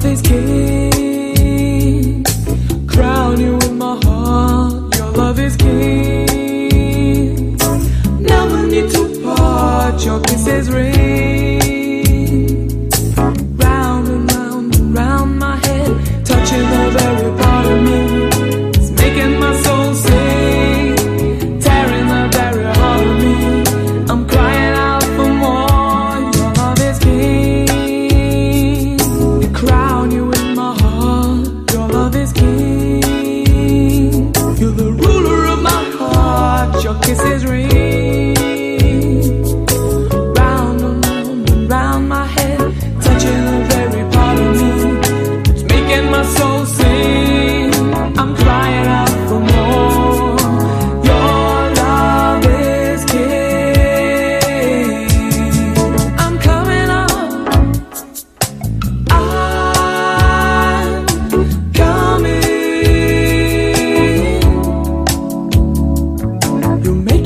is king. Crown you in my heart. Your love is king. Never need to part. Your kisses ring. Round and round and round my head, touching the very part of me. It's making my soul sing, tearing the very heart of me. I'm crying out for more. Your love is king. You crown you in my heart. Your love is king. You're the ruler of my heart. Your kisses ring. Round and round and round my head, touching the very part of me. It's making my soul sing. I'm crying out for more. Your love is king. I'm coming up. I'm coming. You make